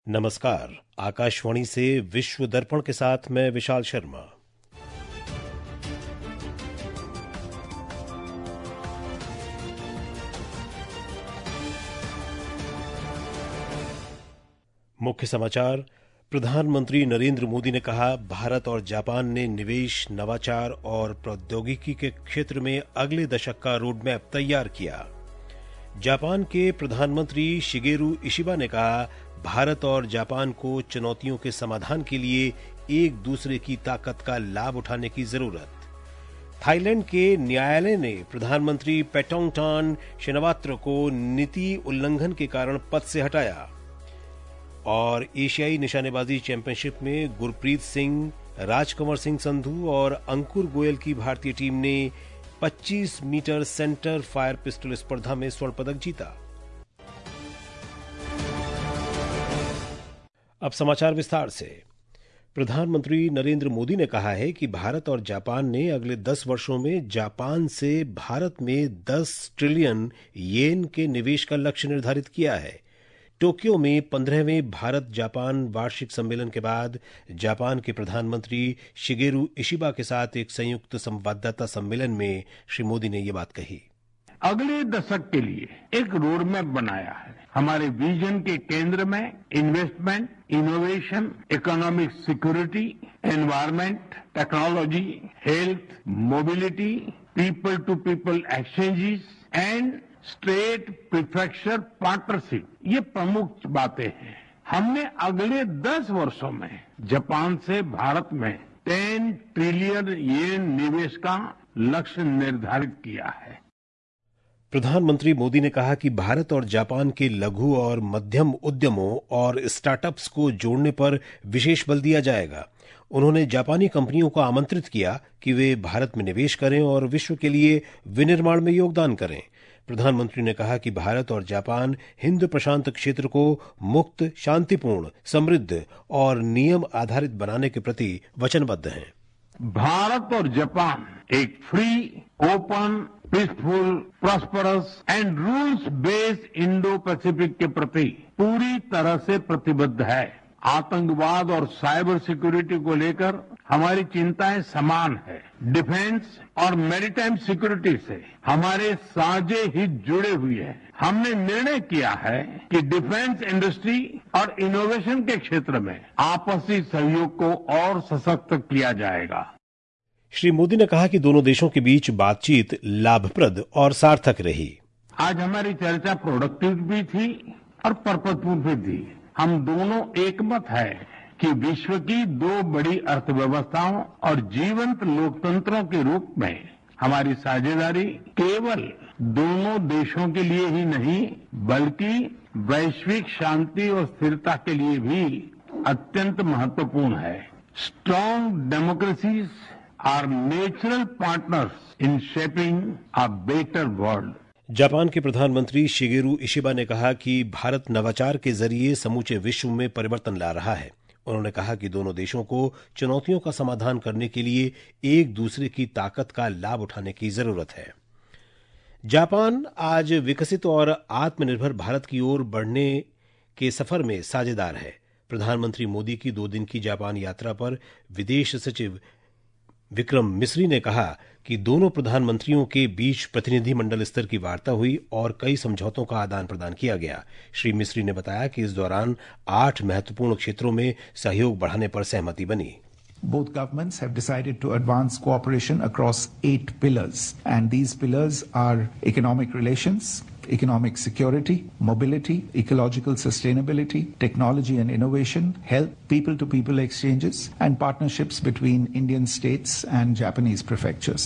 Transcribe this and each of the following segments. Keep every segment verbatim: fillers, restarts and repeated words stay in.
नमस्कार। आकाशवाणी से विश्व दर्पण के साथ मैं विशाल शर्मा। मुख्य समाचार। प्रधानमंत्री नरेंद्र मोदी ने कहा, भारत और जापान ने निवेश, नवाचार और प्रौद्योगिकी के क्षेत्र में अगले दशक का रोडमैप तैयार किया। जापान के प्रधानमंत्री शिगेरू इशिबा ने कहा, भारत और जापान को चुनौतियों के समाधान के लिए एक दूसरे की ताकत का लाभ उठाने की जरूरत। थाईलैंड के न्यायालय ने प्रधानमंत्री पेटोंगटान शिनावात्रा को नीति उल्लंघन के कारण पद से हटाया। और एशियाई निशानेबाजी चैंपियनशिप में गुरप्रीत सिंह, राजकंवर सिंह संधू और अंकुर गोयल की भारतीय टीम ने पच्चीस मीटर सेंटर फायर पिस्टल स्पर्धा में स्वर्ण पदक जीता। अब समाचार विस्तार से। प्रधानमंत्री नरेंद्र मोदी ने कहा है कि भारत और जापान ने अगले दस वर्षों में जापान से भारत में दस ट्रिलियन येन के निवेश का लक्ष्य निर्धारित किया है। टोक्यो में पंद्रहवें भारत जापान वार्षिक सम्मेलन के बाद जापान के प्रधानमंत्री शिगेरू इशिबा के साथ एक संयुक्त संवाददाता सम्मेलन में श्री मोदी ने ये बात कही। अगले दशक के लिए एक रोड मैप बनाया है। हमारे विजन के केंद्र में investment, innovation, economic security, environment, technology, health, mobility, people to people exchanges and state prefecture partnership, ये प्रमुख बातें हैं। हमने अगले दस वर्षों में जापान से भारत में दस ट्रिलियन येन निवेश का लक्ष्य निर्धारित किया है। प्रधानमंत्री मोदी ने कहा कि भारत और जापान के लघु और मध्यम उद्यमों और स्टार्टअप्स को जोड़ने पर विशेष बल दिया जाएगा। उन्होंने जापानी कंपनियों को आमंत्रित किया कि वे भारत में निवेश करें और विश्व के लिए विनिर्माण में योगदान करें। प्रधानमंत्री ने कहा कि भारत और जापान हिंद प्रशांत क्षेत्र को मुक्त, शांतिपूर्ण, समृद्ध और नियम आधारित बनाने के प्रति वचनबद्ध हैं। भारत और जापान एक free, open, peaceful, prosperous and rules based Indo Pacific के प्रति पूरी तरह से प्रतिबद्ध है। आतंकवाद और साइबर सिक्योरिटी को लेकर हमारी चिंताएं समान है। डिफेंस और मैरीटाइम सिक्योरिटी से हमारे साझे हित जुड़े हुए हैं। हमने निर्णय किया है कि डिफेंस इंडस्ट्री और इनोवेशन के क्षेत्र में आपसी सहयोग को और सशक्त किया जाएगा। श्री मोदी ने कहा कि दोनों देशों के बीच बातचीत लाभप्रद और सार्थक रही। आज हमारी चर्चा प्रोडक्टिव भी थी और पर्पजफुल भी थी। हम दोनों एकमत है कि विश्व की दो बड़ी अर्थव्यवस्थाओं और जीवंत लोकतंत्रों के रूप में हमारी साझेदारी केवल दोनों देशों के लिए ही नहीं, बल्कि वैश्विक शांति और स्थिरता के लिए भी अत्यंत महत्वपूर्ण है। Strong democracies are natural partners in shaping a better world. Japan के प्रधानमंत्री शिगेरू इशिबा ने कहा कि भारत नवाचार के जरिए समूचे विश्व में परिवर्तन ला रहा है। उन्होंने कहा कि दोनों देशों को चुनौतियों का समाधान करने के लिए एक दूसरे की ताकत का लाभ उठाने की जरूरत है। जापान आज विकसित और आत्मनिर्भर भारत की ओर बढ़ने के सफर में साझेदार है। प्रधानमंत्री मोदी की दो दिन की जापान यात्रा पर विदेश सचिव विक्रम मिस्री ने कहा कि दोनों प्रधानमंत्रियों के बीच प्रतिनिधिमंडल स्तर की वार्ता हुई और कई समझौतों का आदान प्रदान किया गया। श्री मिस्री ने बताया कि इस दौरान आठ महत्वपूर्ण क्षेत्रों में सहयोग बढ़ाने पर सहमति बनी। Both governments have decided to advance cooperation across eight pillars, and these pillars are economic relations, economic security, mobility, ecological sustainability, technology and innovation, health, people-to-people exchanges, and partnerships between Indian states and Japanese prefectures.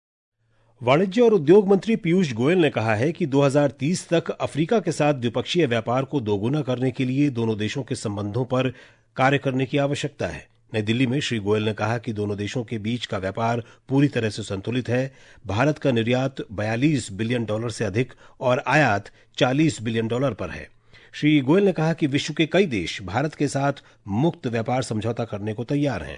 वाणिज्य और उद्योग मंत्री पीयूष गोयल ने कहा है कि दो हज़ार तीस तक अफ्रीका के साथ द्विपक्षीय व्यापार को दोगुना करने के लिए दोनों देशों के संबंधों पर कार्य करने की आवश्यकता है। नई दिल्ली में श्री गोयल ने कहा कि दोनों देशों के बीच का व्यापार पूरी तरह से संतुलित है। भारत का निर्यात बयालीस बिलियन डॉलर से अधिक और आयात चालीस बिलियन डॉलर पर है। श्री गोयल ने कहा कि विश्व के कई देश भारत के साथ मुक्त व्यापार समझौता करने को तैयार हैं।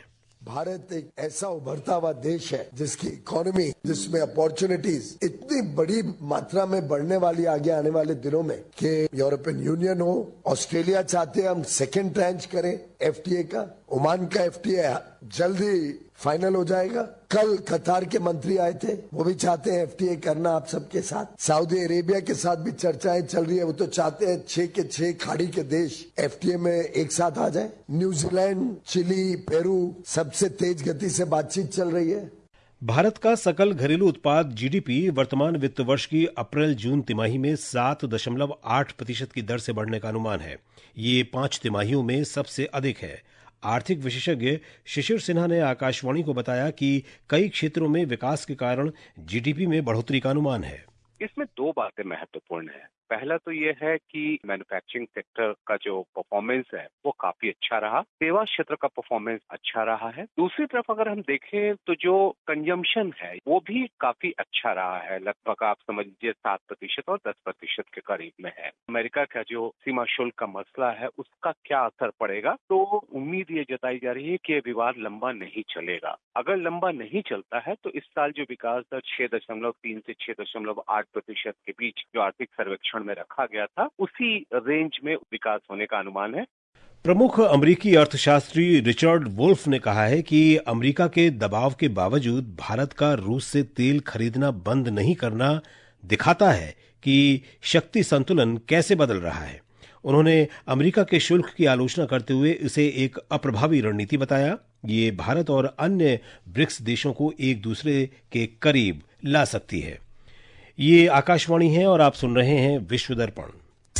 भारत एक ऐसा उभरता हुआ देश है जिसकी इकोनॉमी, जिसमें अपॉर्चुनिटीज इतनी बड़ी मात्रा में बढ़ने वाली आगे आने वाले दिनों में कि यूरोपियन यूनियन हो, ऑस्ट्रेलिया चाहते हैं हम सेकेंड ट्रांच करें एफटीए का, ओमान का एफटीए जल्दी फाइनल हो जाएगा। कल कतार के मंत्री आए थे, वो भी चाहते हैं एफटीए करना आप सबके साथ। सऊदी अरेबिया के साथ भी चर्चाएं चल रही है, वो तो चाहते हैं छह के छह खाड़ी के देश एफटीए में एक साथ आ जाए। न्यूजीलैंड, चिली, पेरू सबसे तेज गति से बातचीत चल रही है। भारत का सकल घरेलू उत्पाद जीडीपी वर्तमान वित्त वर्ष की अप्रैल जून तिमाही में सात दशमलव आठ प्रतिशत की दर से बढ़ने का अनुमान है। ये पांच तिमाहियों में सबसे अधिक है। आर्थिक विशेषज्ञ शिशिर सिन्हा ने आकाशवाणी को बताया कि कई क्षेत्रों में विकास के कारण जीडीपी में बढ़ोतरी का अनुमान है। इसमें दो बातें महत्वपूर्ण है। पहला तो ये है कि मैन्युफैक्चरिंग सेक्टर का जो परफॉर्मेंस है वो काफी अच्छा रहा, सेवा क्षेत्र का परफॉर्मेंस अच्छा रहा है। दूसरी तरफ अगर हम देखें तो जो कंजम्पशन है वो भी काफी अच्छा रहा है, लगभग आप समझ लीजिए सात प्रतिशत और दस प्रतिशत के करीब में है। अमेरिका का जो सीमा शुल्क का मसला है उसका क्या असर पड़ेगा, तो उम्मीद ये जताई जा रही है कि ये विवाद लंबा नहीं चलेगा। अगर लंबा नहीं चलता है तो इस साल जो विकास दर छह दशमलव तीन से छह दशमलव आठ प्रतिशत के बीच जो आर्थिक सर्वेक्षण में रखा गया था उसी रेंज में विकास होने का अनुमान है। प्रमुख अमेरिकी अर्थशास्त्री रिचर्ड वुल्फ ने कहा है कि अमेरिका के दबाव के बावजूद भारत का रूस से तेल खरीदना बंद नहीं करना दिखाता है कि शक्ति संतुलन कैसे बदल रहा है। उन्होंने अमेरिका के शुल्क की आलोचना करते हुए इसे एक अप्रभावी रणनीति बताया। ये भारत और अन्य ब्रिक्स देशों को एक दूसरे के करीब ला सकती है। ये आकाशवाणी है और आप सुन रहे हैं विश्व दर्पण।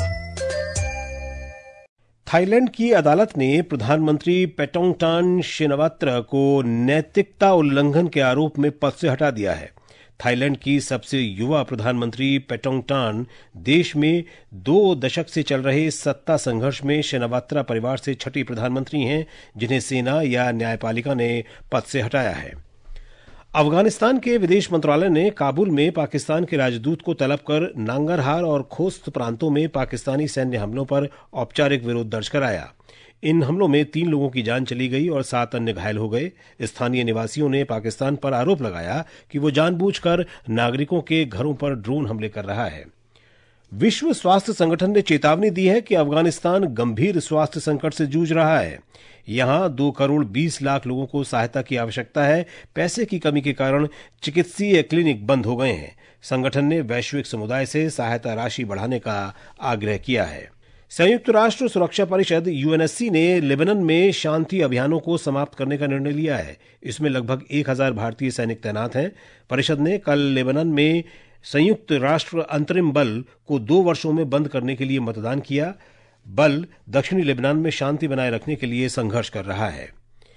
थाईलैंड की अदालत ने प्रधानमंत्री पेटोंगटान शिनवात्रा को नैतिकता उल्लंघन के आरोप में पद से हटा दिया है। थाईलैंड की सबसे युवा प्रधानमंत्री पेटोंगटान देश में दो दशक से चल रहे सत्ता संघर्ष में शिनवात्रा परिवार से छठी प्रधानमंत्री हैं जिन्हें सेना या न्यायपालिका ने पद से हटाया है। अफगानिस्तान के विदेश मंत्रालय ने काबुल में पाकिस्तान के राजदूत को तलब कर नांगरहार और खोस्त प्रांतों में पाकिस्तानी सैन्य हमलों पर औपचारिक विरोध दर्ज कराया। इन हमलों में तीन लोगों की जान चली गई और सात अन्य घायल हो गए। स्थानीय निवासियों ने पाकिस्तान पर आरोप लगाया कि वो जानबूझकर नागरिकों के घरों पर ड्रोन हमले कर रहा है। विश्व स्वास्थ्य संगठन ने चेतावनी दी है कि अफगानिस्तान गंभीर स्वास्थ्य संकट से जूझ रहा है। यहां दो करोड़ बीस लाख लोगों को सहायता की आवश्यकता है। पैसे की कमी के कारण चिकित्सीय क्लिनिक बंद हो गए हैं। संगठन ने वैश्विक समुदाय से सहायता राशि बढ़ाने का आग्रह किया है। संयुक्त राष्ट्र सुरक्षा परिषद यूएनएससी ने लेबनान में शांति अभियानों को समाप्त करने का निर्णय लिया है। इसमें लगभग एक हजार भारतीय सैनिक तैनात हैं। परिषद ने कल लेबनान में संयुक्त राष्ट्र अंतरिम बल को दो वर्षों में बंद करने के लिए मतदान किया। बल दक्षिणी लेबनान में शांति बनाए रखने के लिए संघर्ष कर रहा है।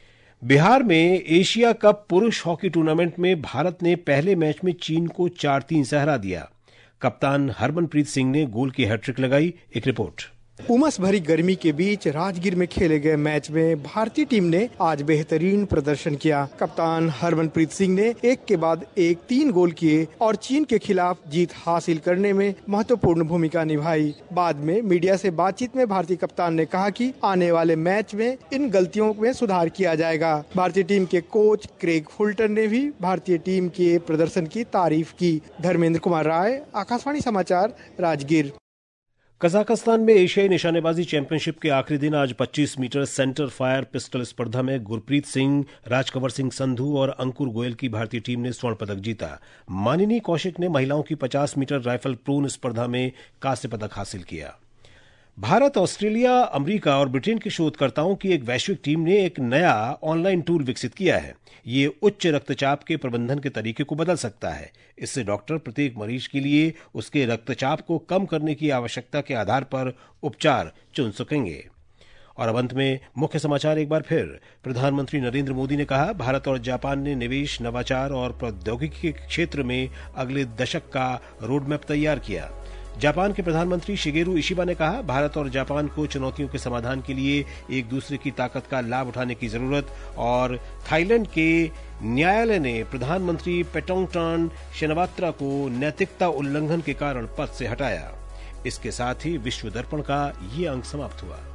बिहार में एशिया कप पुरुष हॉकी टूर्नामेंट में भारत ने पहले मैच में चीन को चार तीन से हरा दिया। कप्तान हरमनप्रीत सिंह ने गोल की हैट्रिक लगाई। एक रिपोर्ट। उमस भरी गर्मी के बीच राजगीर में खेले गए मैच में भारतीय टीम ने आज बेहतरीन प्रदर्शन किया। कप्तान हरमनप्रीत सिंह ने एक के बाद एक तीन गोल किए और चीन के खिलाफ जीत हासिल करने में महत्वपूर्ण भूमिका निभाई। बाद में मीडिया से बातचीत में भारतीय कप्तान ने कहा कि आने वाले मैच में इन गलतियों में सुधार किया जाएगा। भारतीय टीम के कोच क्रेग फुल्टन ने भी भारतीय टीम के प्रदर्शन की तारीफ की। धर्मेंद्र कुमार राय, आकाशवाणी समाचार, राजगीर। कजाकिस्तान में एशियाई निशानेबाजी चैंपियनशिप के आखिरी दिन आज पच्चीस मीटर सेंटर फायर पिस्टल स्पर्धा में गुरप्रीत सिंह, राजकंवर सिंह संधू और अंकुर गोयल की भारतीय टीम ने स्वर्ण पदक जीता। मानिनी कौशिक ने महिलाओं की पचास मीटर राइफल प्रून स्पर्धा में कांस्य पदक हासिल किया। भारत, ऑस्ट्रेलिया, अमेरिका और ब्रिटेन के शोधकर्ताओं की एक वैश्विक टीम ने एक नया ऑनलाइन टूल विकसित किया है। ये उच्च रक्तचाप के प्रबंधन के तरीके को बदल सकता है। इससे डॉक्टर प्रत्येक मरीज के लिए उसके रक्तचाप को कम करने की आवश्यकता के आधार पर उपचार चुन सकेंगे। और अब अंत में मुख्य समाचार एक बार फिर। प्रधानमंत्री नरेंद्र मोदी ने कहा, भारत और जापान ने निवेश, नवाचार और प्रौद्योगिकी के क्षेत्र में अगले दशक का रोडमैप तैयार किया। जापान के प्रधानमंत्री शिगेरू इशिबा ने कहा, भारत और जापान को चुनौतियों के समाधान के लिए एक दूसरे की ताकत का लाभ उठाने की जरूरत। और थाईलैंड के न्यायालय ने प्रधानमंत्री पेटोंगटान शिनवात्रा को नैतिकता उल्लंघन के कारण पद से हटाया। इसके साथ ही विश्व दर्पण का ये अंक समाप्त हुआ।